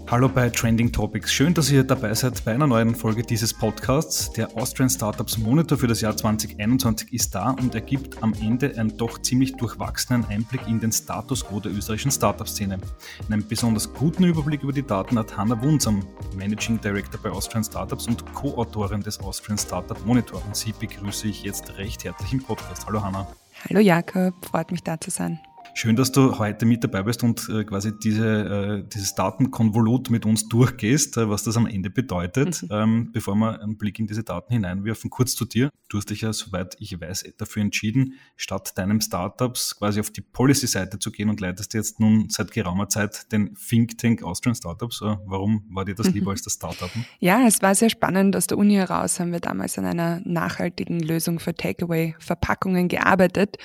Hallo bei Trending Topics. Schön, dass ihr dabei seid bei einer neuen Folge dieses Podcasts. Der Austrian Startups Monitor für das Jahr 2021 ist da und ergibt am Ende einen doch ziemlich durchwachsenen Einblick in den Status quo der österreichischen Startup-Szene. Einen besonders guten Überblick über die Daten hat Hanna Wunsam, Managing Director bei Austrian Startups und Co-Autorin des Austrian Startup Monitor. Und sie begrüße ich jetzt recht herzlich im Podcast. Hallo Hanna. Hallo Jakob, freut mich da zu sein. Schön, dass du heute mit dabei bist und quasi dieses Datenkonvolut mit uns durchgehst, was das am Ende bedeutet. Bevor wir einen Blick in diese Daten hineinwerfen, kurz zu dir. Du hast dich ja, soweit ich weiß, dafür entschieden, statt deinem Startups quasi auf die Policy-Seite zu gehen und leitest jetzt nun seit geraumer Zeit den Think Tank Austrian Startups. Warum war dir das lieber als das Startup? Ja, es war sehr spannend. Aus der Uni heraus haben wir damals an einer nachhaltigen Lösung für Takeaway-Verpackungen gearbeitet.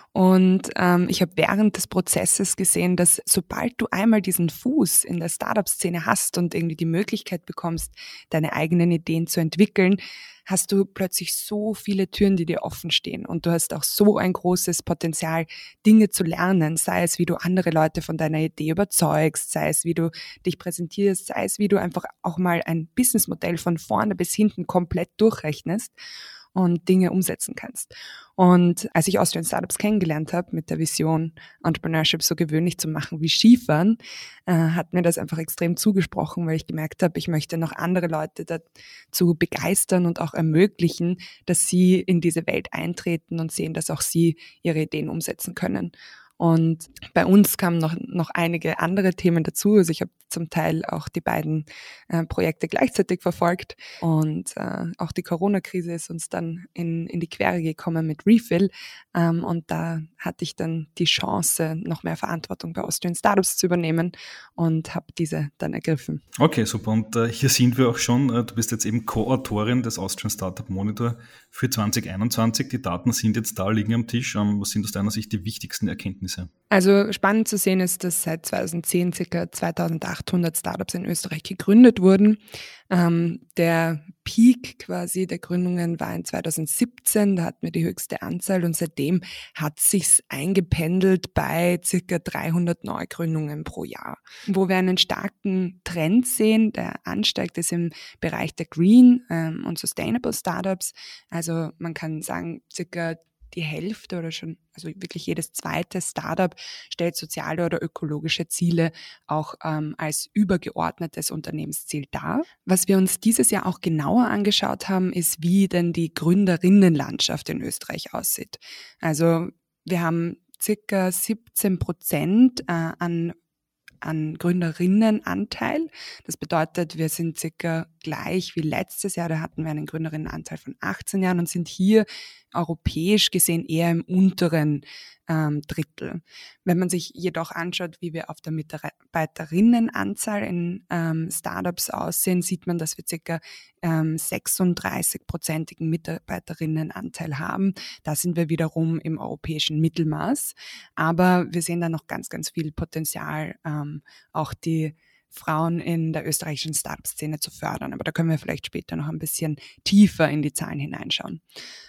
Und ich habe während des Prozesses gesehen, dass sobald du einmal diesen Fuß in der Startup-Szene hast und irgendwie die Möglichkeit bekommst, deine eigenen Ideen zu entwickeln, hast du plötzlich so viele Türen, die dir offen stehen. Und du hast auch so ein großes Potenzial, Dinge zu lernen, sei es, wie du andere Leute von deiner Idee überzeugst, sei es, wie du dich präsentierst, sei es, wie du einfach auch mal ein Businessmodell von vorne bis hinten komplett durchrechnest und Dinge umsetzen kannst. Und als ich Austrian Startups kennengelernt habe, mit der Vision, Entrepreneurship so gewöhnlich zu machen wie Skifahren, hat mir das einfach extrem zugesprochen, weil ich gemerkt habe, ich möchte noch andere Leute dazu begeistern und auch ermöglichen, dass sie in diese Welt eintreten und sehen, dass auch sie ihre Ideen umsetzen können. Und bei uns kamen noch einige andere Themen dazu. Also ich habe zum Teil auch die beiden Projekte gleichzeitig verfolgt und auch die Corona-Krise ist uns dann in die Quere gekommen mit Refill und da hatte ich dann die Chance, noch mehr Verantwortung bei Austrian Startups zu übernehmen und habe diese dann ergriffen. Okay, super. Und hier sind wir auch schon. Du bist jetzt eben Co-Autorin des Austrian Startup Monitor für 2021. Die Daten sind jetzt da, liegen am Tisch. Was sind aus deiner Sicht die wichtigsten Erkenntnisse? Also spannend zu sehen ist, dass seit 2010 ca. 2800 Startups in Österreich gegründet wurden. Der Peak quasi der Gründungen war in 2017, da hatten wir die höchste Anzahl und seitdem hat sich's eingependelt bei ca. 300 Neugründungen pro Jahr. Wo wir einen starken Trend sehen, der ansteigt, ist im Bereich der Green und Sustainable Startups. Also man kann sagen, ca. die Hälfte oder schon, also wirklich jedes zweite Startup stellt soziale oder ökologische Ziele auch als übergeordnetes Unternehmensziel dar. Was wir uns dieses Jahr auch genauer angeschaut haben, ist, wie denn die Gründerinnenlandschaft in Österreich aussieht. Also wir haben circa 17% an Gründerinnenanteil. Das bedeutet, wir sind circa gleich wie letztes Jahr. Da hatten wir einen Gründerinnenanteil von 18 Jahren und sind hier europäisch gesehen eher im unteren Drittel. Wenn man sich jedoch anschaut, wie wir auf der Mitarbeiterinnenanzahl in Startups aussehen, sieht man, dass wir circa 36%igen Mitarbeiterinnenanteil haben. Da sind wir wiederum im europäischen Mittelmaß. Aber wir sehen da noch ganz, ganz viel Potenzial, auch die Frauen in der österreichischen Startup-Szene zu fördern. Aber da können wir vielleicht später noch ein bisschen tiefer in die Zahlen hineinschauen.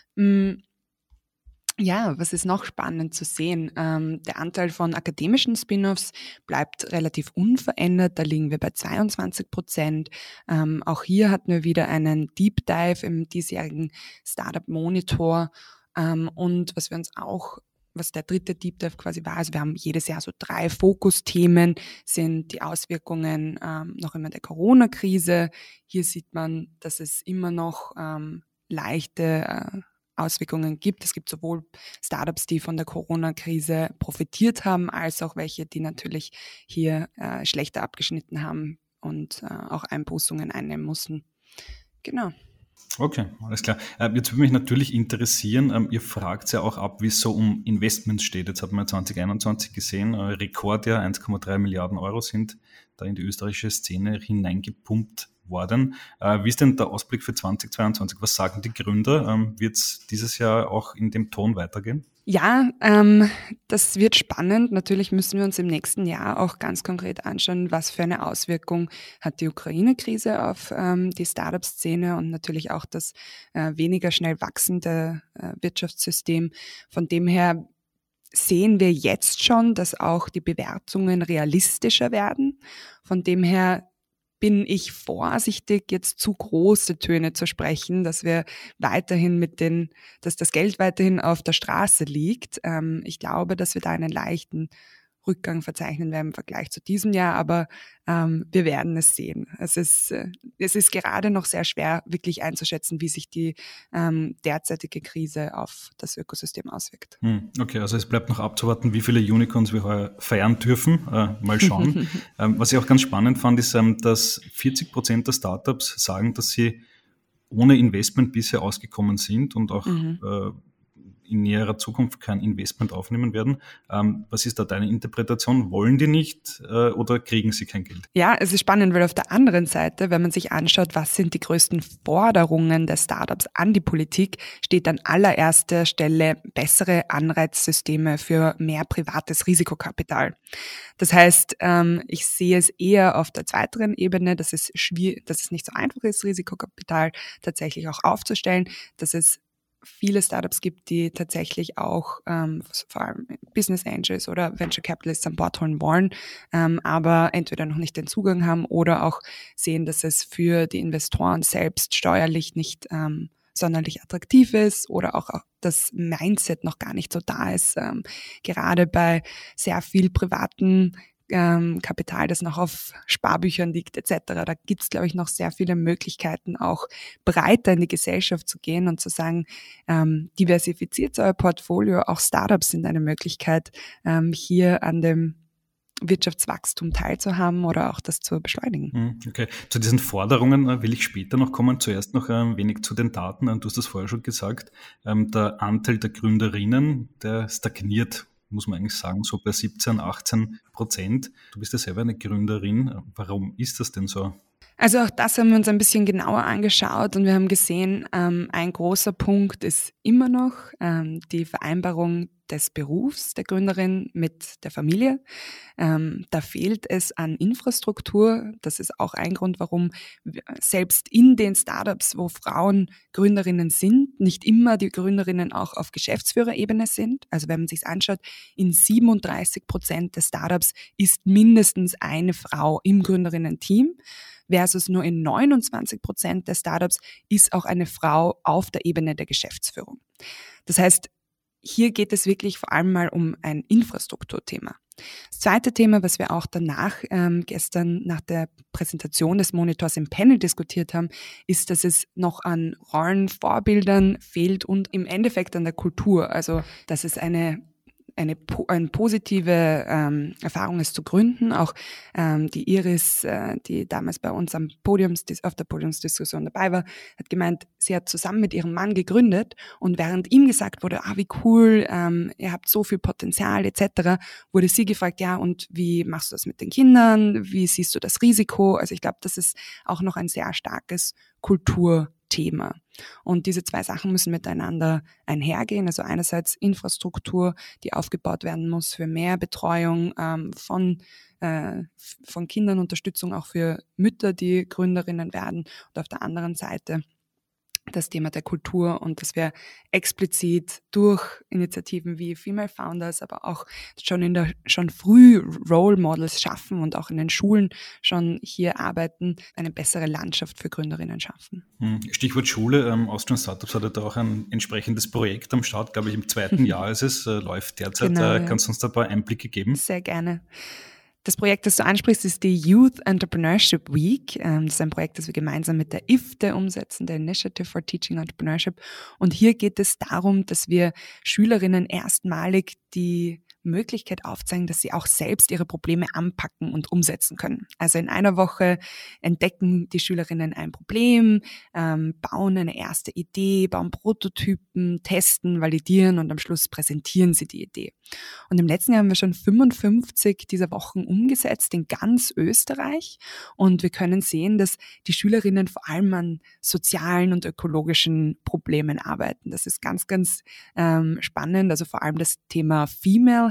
Ja, was ist noch spannend zu sehen? Der Anteil von akademischen Spin-offs bleibt relativ unverändert. Da liegen wir bei 22%. Auch hier hatten wir wieder einen Deep Dive im diesjährigen Startup Monitor. Und was der dritte Deep Dive quasi war, also wir haben jedes Jahr so 3 Fokusthemen, sind die Auswirkungen noch immer der Corona-Krise. Hier sieht man, dass es immer noch leichte Auswirkungen gibt. Es gibt sowohl Startups, die von der Corona-Krise profitiert haben, als auch welche, die natürlich hier schlechter abgeschnitten haben und auch Einbußungen einnehmen mussten. Genau. Okay, alles klar. Jetzt würde mich natürlich interessieren, ihr fragt ja auch ab, wie es so um Investments steht. Jetzt hat man 2021 gesehen, Rekordjahr, 1,3 Milliarden Euro sind da in die österreichische Szene hineingepumpt worden. Wie ist denn der Ausblick für 2022? Was sagen die Gründer? Wird es dieses Jahr auch in dem Ton weitergehen? Ja, das wird spannend. Natürlich müssen wir uns im nächsten Jahr auch ganz konkret anschauen, was für eine Auswirkung hat die Ukraine-Krise auf die Startup-Szene und natürlich auch das weniger schnell wachsende Wirtschaftssystem. Von dem her sehen wir jetzt schon, dass auch die Bewertungen realistischer werden. Von dem her bin ich vorsichtig, jetzt zu große Töne zu sprechen, dass wir weiterhin dass das Geld weiterhin auf der Straße liegt. Ich glaube, dass wir da einen leichten Rückgang verzeichnen werden im Vergleich zu diesem Jahr, aber wir werden es sehen. Es ist gerade noch sehr schwer, wirklich einzuschätzen, wie sich die derzeitige Krise auf das Ökosystem auswirkt. Okay, also es bleibt noch abzuwarten, wie viele Unicorns wir heuer feiern dürfen. Mal schauen. Was ich auch ganz spannend fand, ist, dass 40% der Startups sagen, dass sie ohne Investment bisher ausgekommen sind und auch in näherer Zukunft kein Investment aufnehmen werden. Was ist da deine Interpretation? Wollen die nicht oder kriegen sie kein Geld? Ja, es ist spannend, weil auf der anderen Seite, wenn man sich anschaut, was sind die größten Forderungen der Startups an die Politik, steht an allererster Stelle bessere Anreizsysteme für mehr privates Risikokapital. Das heißt, ich sehe es eher auf der zweiteren Ebene, dass es nicht so einfach ist, Risikokapital tatsächlich auch aufzustellen, dass es viele Startups gibt, die tatsächlich auch vor allem Business Angels oder Venture Capitalists an Bord holen wollen, aber entweder noch nicht den Zugang haben oder auch sehen, dass es für die Investoren selbst steuerlich nicht sonderlich attraktiv ist oder auch das Mindset noch gar nicht so da ist. Gerade bei sehr viel privaten Kapital, das noch auf Sparbüchern liegt etc. Da gibt es, glaube ich, noch sehr viele Möglichkeiten, auch breiter in die Gesellschaft zu gehen und zu sagen, diversifiziert euer Portfolio, auch Startups sind eine Möglichkeit, hier an dem Wirtschaftswachstum teilzuhaben oder auch das zu beschleunigen. Okay, zu diesen Forderungen will ich später noch kommen. Zuerst noch ein wenig zu den Daten. Du hast das vorher schon gesagt. Der Anteil der Gründerinnen, der stagniert, muss man eigentlich sagen, so bei 17-18%. Du bist ja selber eine Gründerin. Warum ist das denn so? Also auch das haben wir uns ein bisschen genauer angeschaut und wir haben gesehen, ein großer Punkt ist immer noch die Vereinbarung des Berufs der Gründerin mit der Familie. Da fehlt es an Infrastruktur. Das ist auch ein Grund, warum selbst in den Startups, wo Frauen Gründerinnen sind, nicht immer die Gründerinnen auch auf Geschäftsführerebene sind. Also wenn man sich anschaut, in 37% der Startups ist mindestens eine Frau im Gründerinnen-Team, versus nur in 29% der Startups ist auch eine Frau auf der Ebene der Geschäftsführung. Das heißt, hier geht es wirklich vor allem mal um ein Infrastrukturthema. Das zweite Thema, was wir auch danach gestern nach der Präsentation des Monitors im Panel diskutiert haben, ist, dass es noch an Rollenvorbildern fehlt und im Endeffekt an der Kultur. Also, dass es eine positive Erfahrung ist zu gründen. Auch die Iris, die damals bei uns auf der Podiumsdiskussion dabei war, hat gemeint, sie hat zusammen mit ihrem Mann gegründet und während ihm gesagt wurde, wie cool, ihr habt so viel Potenzial etc., wurde sie gefragt, ja, und wie machst du das mit den Kindern? Wie siehst du das Risiko? Also ich glaube, das ist auch noch ein sehr starkes Kulturthema. Und diese zwei Sachen müssen miteinander einhergehen. Also einerseits Infrastruktur, die aufgebaut werden muss für mehr Betreuung von Kindern, Unterstützung auch für Mütter, die Gründerinnen werden. Und auf der anderen Seite das Thema der Kultur und dass wir explizit durch Initiativen wie Female Founders, aber auch schon früh Role Models schaffen und auch in den Schulen schon hier arbeiten, eine bessere Landschaft für Gründerinnen schaffen. Stichwort Schule. Austrian Startups hat ja da auch ein entsprechendes Projekt am Start, glaube ich, im 2. Jahr ist es, läuft derzeit. Genau, ja. Kannst du uns da ein paar Einblicke geben? Sehr gerne. Das Projekt, das du ansprichst, ist die Youth Entrepreneurship Week. Das ist ein Projekt, das wir gemeinsam mit der IFTE umsetzen, der Initiative for Teaching Entrepreneurship. Und hier geht es darum, dass wir Schülerinnen erstmalig die Möglichkeit aufzeigen, dass sie auch selbst ihre Probleme anpacken und umsetzen können. Also in einer Woche entdecken die Schülerinnen ein Problem, bauen eine erste Idee, bauen Prototypen, testen, validieren und am Schluss präsentieren sie die Idee. Und im letzten Jahr haben wir schon 55 dieser Wochen umgesetzt in ganz Österreich und wir können sehen, dass die Schülerinnen vor allem an sozialen und ökologischen Problemen arbeiten. Das ist ganz, ganz spannend. Also vor allem das Thema Female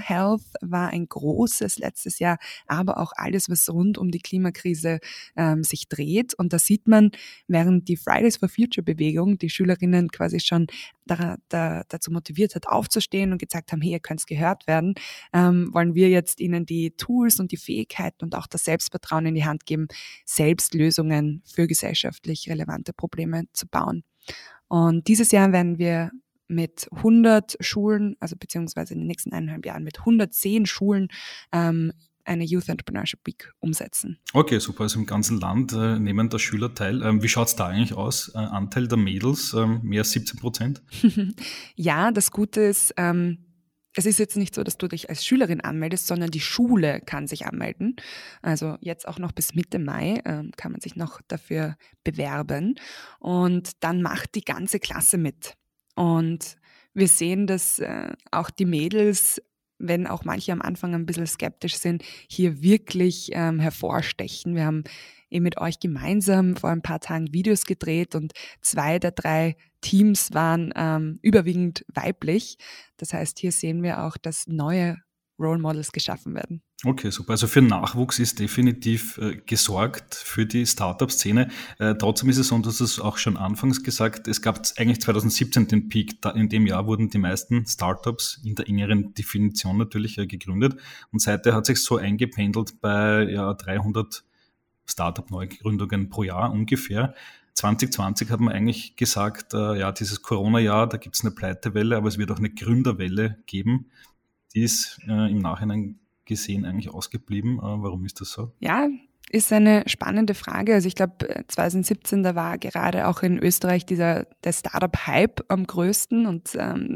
Health war ein großes letztes Jahr, aber auch alles, was rund um die Klimakrise sich dreht. Und da sieht man, während die Fridays for Future Bewegung die Schülerinnen quasi schon dazu motiviert hat, aufzustehen und gesagt haben, hey, ihr könnt gehört werden, wollen wir jetzt ihnen die Tools und die Fähigkeiten und auch das Selbstvertrauen in die Hand geben, selbst Lösungen für gesellschaftlich relevante Probleme zu bauen. Und dieses Jahr werden wir mit 100 Schulen, also beziehungsweise in den nächsten 1,5 Jahren mit 110 Schulen eine Youth Entrepreneurship Week umsetzen. Okay, super. Also im ganzen Land nehmen da Schüler teil. Wie schaut es da eigentlich aus? Anteil der Mädels, mehr als 17%? Ja, das Gute ist, es ist jetzt nicht so, dass du dich als Schülerin anmeldest, sondern die Schule kann sich anmelden. Also jetzt auch noch bis Mitte Mai kann man sich noch dafür bewerben. Und dann macht die ganze Klasse mit. Und wir sehen, dass auch die Mädels, wenn auch manche am Anfang ein bisschen skeptisch sind, hier wirklich hervorstechen. Wir haben eben mit euch gemeinsam vor ein paar Tagen Videos gedreht und 2 der 3 Teams waren überwiegend weiblich. Das heißt, hier sehen wir auch, dass neue Role Models geschaffen werden. Okay, super. Also für Nachwuchs ist definitiv gesorgt für die Startup-Szene. Trotzdem ist es so, und du hast es auch schon anfangs gesagt, es gab eigentlich 2017 den Peak. In dem Jahr wurden die meisten Startups in der engeren Definition natürlich gegründet. Und seither hat sich so eingependelt bei 300 Startup-Neugründungen pro Jahr ungefähr. 2020 hat man eigentlich gesagt, dieses Corona-Jahr, da gibt es eine Pleitewelle, aber es wird auch eine Gründerwelle geben. Die ist im Nachhinein gesehen eigentlich ausgeblieben. Warum ist das so? Ja, ist eine spannende Frage. Also ich glaube, 2017, da war gerade auch in Österreich der Startup-Hype am größten und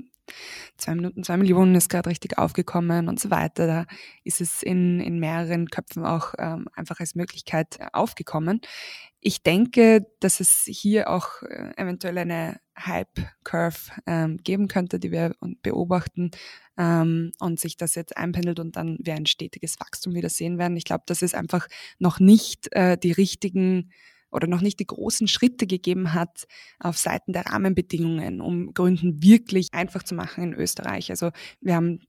2 Millionen ist gerade richtig aufgekommen und so weiter. Da ist es in mehreren Köpfen auch einfach als Möglichkeit aufgekommen. Ich denke, dass es hier auch eventuell eine Hype-Curve geben könnte, die wir beobachten und sich das jetzt einpendelt und dann wir ein stetiges Wachstum wieder sehen werden. Ich glaube, dass es einfach noch nicht die richtigen oder noch nicht die großen Schritte gegeben hat auf Seiten der Rahmenbedingungen, um Gründen wirklich einfach zu machen in Österreich. Also wir haben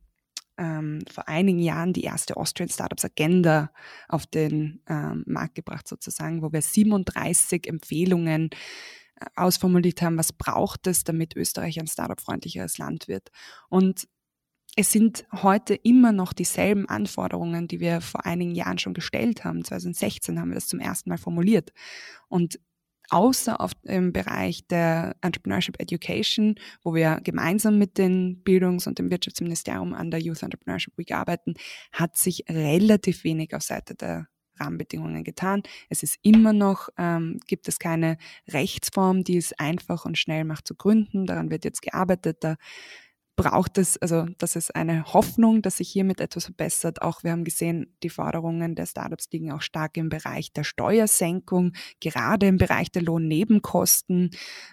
vor einigen Jahren die erste Austrian Startups Agenda auf den Markt gebracht sozusagen, wo wir 37 Empfehlungen ausformuliert haben, was braucht es, damit Österreich ein Startup-freundlicheres Land wird. Und es sind heute immer noch dieselben Anforderungen, die wir vor einigen Jahren schon gestellt haben. 2016 haben wir das zum ersten Mal formuliert. Und außer im Bereich der Entrepreneurship Education, wo wir gemeinsam mit dem Bildungs- und dem Wirtschaftsministerium an der Youth Entrepreneurship Week arbeiten, hat sich relativ wenig auf Seite der Rahmenbedingungen getan. Es ist immer noch, gibt es keine Rechtsform, die es einfach und schnell macht zu gründen. Daran wird jetzt gearbeitet. Da braucht es, also das ist eine Hoffnung, dass sich hiermit etwas verbessert. Auch wir haben gesehen, die Forderungen der Startups liegen auch stark im Bereich der Steuersenkung, gerade im Bereich der Lohnnebenkosten.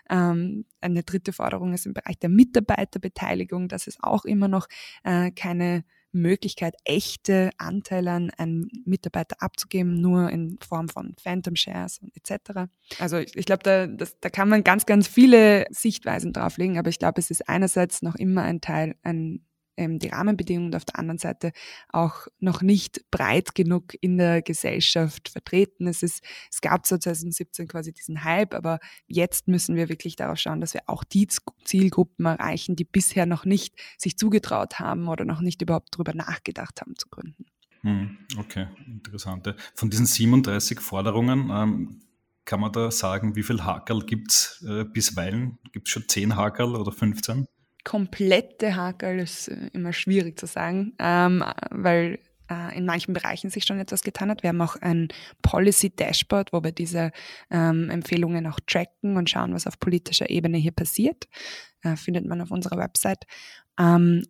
Eine dritte Forderung ist im Bereich der Mitarbeiterbeteiligung. Das ist auch immer noch keine Möglichkeit, echte Anteile an einen Mitarbeiter abzugeben, nur in Form von Phantom Shares etc. Also ich glaube, da kann man ganz, ganz viele Sichtweisen drauflegen, aber ich glaube, es ist einerseits noch immer ein Teil, die Rahmenbedingungen und auf der anderen Seite auch noch nicht breit genug in der Gesellschaft vertreten. Es gab so 2017 quasi diesen Hype, aber jetzt müssen wir wirklich darauf schauen, dass wir auch die Zielgruppen erreichen, die bisher noch nicht sich zugetraut haben oder noch nicht überhaupt darüber nachgedacht haben zu gründen. Okay, interessant. Von diesen 37 Forderungen kann man da sagen, wie viel Hakerl gibt es bisweilen? Gibt es schon 10 Hakerl oder 15? Komplette Hakerl ist immer schwierig zu sagen, weil in manchen Bereichen sich schon etwas getan hat. Wir haben auch ein Policy-Dashboard, wo wir diese Empfehlungen auch tracken und schauen, was auf politischer Ebene hier passiert. Findet man auf unserer Website. Und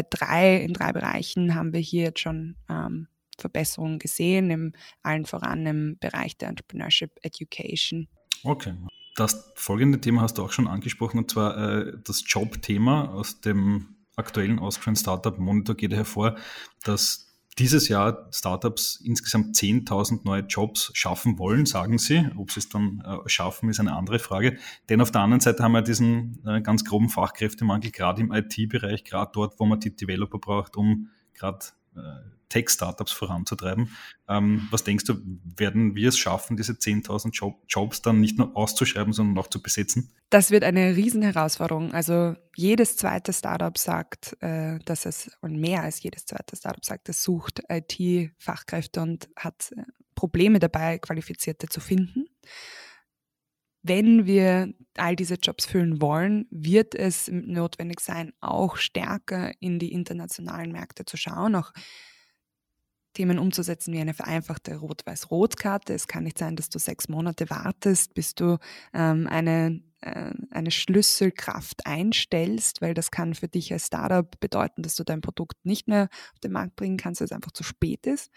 in 3 Bereichen haben wir hier jetzt schon Verbesserungen gesehen, allen voran im Bereich der Entrepreneurship Education. Okay. Das folgende Thema hast du auch schon angesprochen, und zwar das Job-Thema. Aus dem aktuellen Austrian Startup Monitor geht hervor, dass dieses Jahr Startups insgesamt 10.000 neue Jobs schaffen wollen, sagen sie. Ob sie es dann schaffen, ist eine andere Frage. Denn auf der anderen Seite haben wir diesen ganz groben Fachkräftemangel, gerade im IT-Bereich, gerade dort, wo man die Developer braucht, um gerade Tech-Startups voranzutreiben. Was denkst du, werden wir es schaffen, diese 10.000 Jobs dann nicht nur auszuschreiben, sondern auch zu besetzen? Das wird eine Riesenherausforderung. Also jedes zweite Startup sagt, und mehr als jedes zweite Startup sagt, es sucht IT-Fachkräfte und hat Probleme dabei, Qualifizierte zu finden. Wenn wir all diese Jobs füllen wollen, wird es notwendig sein, auch stärker in die internationalen Märkte zu schauen, auch Themen umzusetzen wie eine vereinfachte Rot-Weiß-Rot-Karte. Es kann nicht sein, dass du 6 Monate wartest, bis du eine Schlüsselkraft einstellst, weil das kann für dich als Startup bedeuten, dass du dein Produkt nicht mehr auf den Markt bringen kannst, weil es einfach zu spät ist.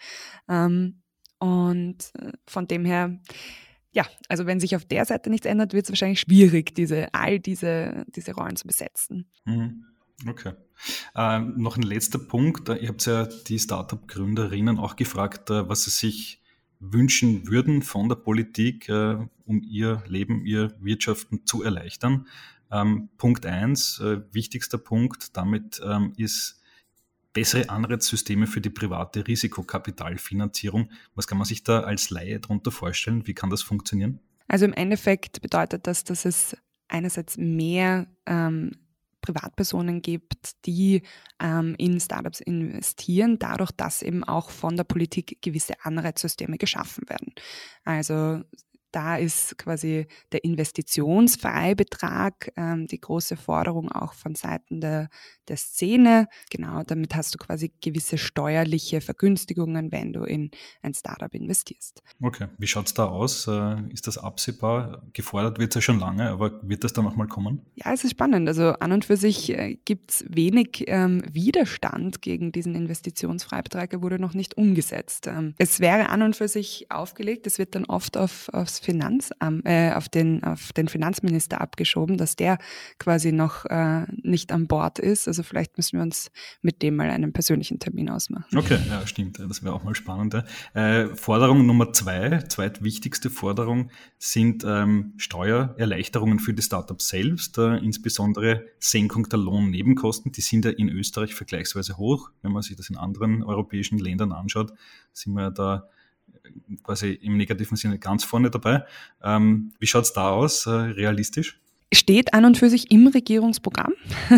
Und von dem her, ja, also wenn sich auf der Seite nichts ändert, wird es wahrscheinlich schwierig, all diese Rollen zu besetzen. Okay. Noch ein letzter Punkt. Ihr habt ja die Startup-Gründerinnen auch gefragt, was sie sich wünschen würden von der Politik, um ihr Leben, ihr Wirtschaften zu erleichtern. Punkt 1, wichtigster Punkt, damit ist bessere Anreizsysteme für die private Risikokapitalfinanzierung. Was kann man sich da als Laie darunter vorstellen? Wie kann das funktionieren? Also im Endeffekt bedeutet das, dass es einerseits mehr Privatpersonen gibt, die in Startups investieren, dadurch, dass eben auch von der Politik gewisse Anreizsysteme geschaffen werden. Also da ist quasi der Investitionsfreibetrag die große Forderung auch von Seiten der Szene. Genau, damit hast du quasi gewisse steuerliche Vergünstigungen, wenn du in ein Startup investierst. Okay, wie schaut es da aus? Ist das absehbar? Gefordert wird es ja schon lange, aber wird das dann auch mal kommen? Ja, es ist spannend. Also an und für sich gibt es wenig Widerstand gegen diesen Investitionsfreibetrag. Er wurde noch nicht umgesetzt. Es wäre an und für sich aufgelegt. Es wird dann oft auf den Finanzminister abgeschoben, dass der quasi noch nicht an Bord ist. Also vielleicht müssen wir uns mit dem mal einen persönlichen Termin ausmachen. Okay, ja, stimmt. Das wäre auch mal spannend. Forderung Nummer 2, zweitwichtigste Forderung, sind Steuererleichterungen für die Startups selbst, insbesondere Senkung der Lohnnebenkosten. Die sind ja in Österreich vergleichsweise hoch. Wenn man sich das in anderen europäischen Ländern anschaut, sind wir da quasi im negativen Sinne ganz vorne dabei. Wie schaut es da aus, realistisch? Steht an und für sich im Regierungsprogramm.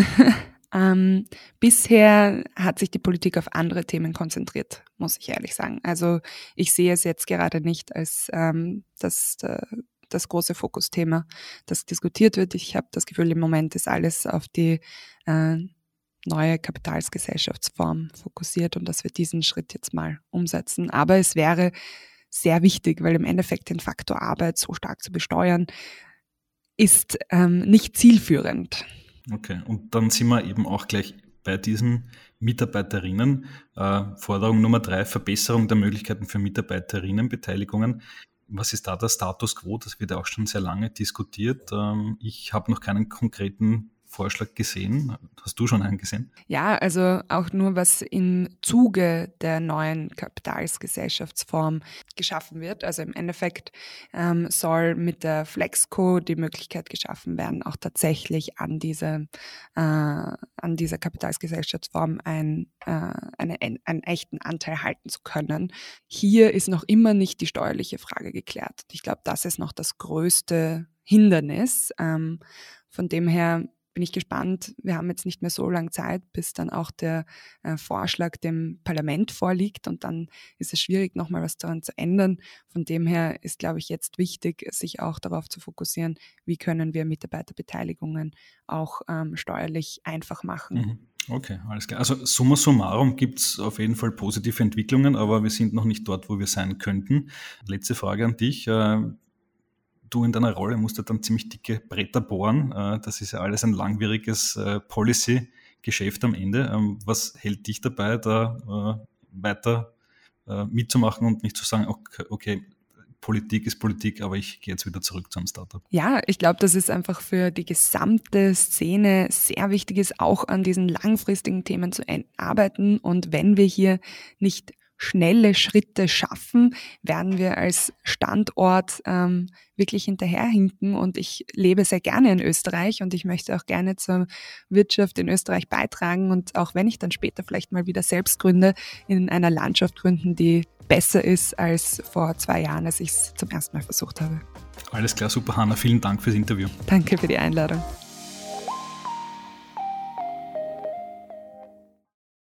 Bisher hat sich die Politik auf andere Themen konzentriert, muss ich ehrlich sagen. Also ich sehe es jetzt gerade nicht als das große Fokusthema, das diskutiert wird. Ich habe das Gefühl, im Moment ist alles auf die neue Kapitalsgesellschaftsform fokussiert und dass wir diesen Schritt jetzt mal umsetzen. Aber es wäre sehr wichtig, weil im Endeffekt den Faktor Arbeit so stark zu besteuern, ist nicht zielführend. Okay, und dann sind wir eben auch gleich bei diesen Mitarbeiterinnen. Forderung Nummer 3, Verbesserung der Möglichkeiten für Mitarbeiterinnenbeteiligungen. Was ist da der Status quo? Das wird ja auch schon sehr lange diskutiert. Ich habe noch keinen konkreten Vorschlag gesehen. Hast du schon einen gesehen? Ja, also auch nur was im Zuge der neuen Kapitalsgesellschaftsform geschaffen wird. Also im Endeffekt soll mit der Flexco die Möglichkeit geschaffen werden, auch tatsächlich an dieser Kapitalsgesellschaftsform einen echten Anteil halten zu können. Hier ist noch immer nicht die steuerliche Frage geklärt. Ich glaube, das ist noch das größte Hindernis. Von dem her bin ich gespannt. Wir haben jetzt nicht mehr so lange Zeit, bis dann auch der Vorschlag dem Parlament vorliegt und dann ist es schwierig, nochmal was daran zu ändern. Von dem her ist, glaube ich, jetzt wichtig, sich auch darauf zu fokussieren, wie können wir Mitarbeiterbeteiligungen auch steuerlich einfach machen. Okay, alles klar. Also summa summarum gibt es auf jeden Fall positive Entwicklungen, aber wir sind noch nicht dort, wo wir sein könnten. Letzte Frage an dich. Du in deiner Rolle musst ja dann ziemlich dicke Bretter bohren. Das ist ja alles ein langwieriges Policy-Geschäft am Ende. Was hält dich dabei, da weiter mitzumachen und nicht zu sagen, okay, Politik ist Politik, aber ich gehe jetzt wieder zurück zu einem Startup? Ja, ich glaube, dass es einfach für die gesamte Szene sehr wichtig ist, auch an diesen langfristigen Themen zu arbeiten. Und wenn wir hier nicht schnelle Schritte schaffen, werden wir als Standort wirklich hinterherhinken. Und ich lebe sehr gerne in Österreich und ich möchte auch gerne zur Wirtschaft in Österreich beitragen. Und auch wenn ich dann später vielleicht mal wieder selbst gründe, in einer Landschaft gründen, die besser ist als vor 2 Jahren, als ich es zum ersten Mal versucht habe. Alles klar, super, Hanna. Vielen Dank fürs Interview. Danke für die Einladung.